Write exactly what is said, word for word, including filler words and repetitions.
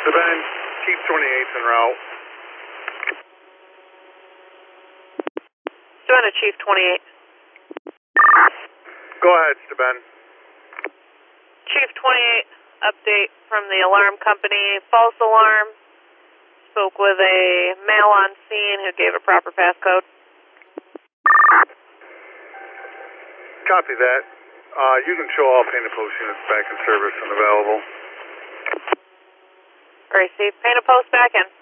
Steban, keep twenty-eighth en route. Savannah, Chief twenty-eight. Go ahead, Steban. Chief twenty-eight, update from the alarm company. False alarm. Spoke with a male on scene who gave a proper passcode. Copy that. Uh, you can show all painted post units back in service and available. Received. Painted post back in.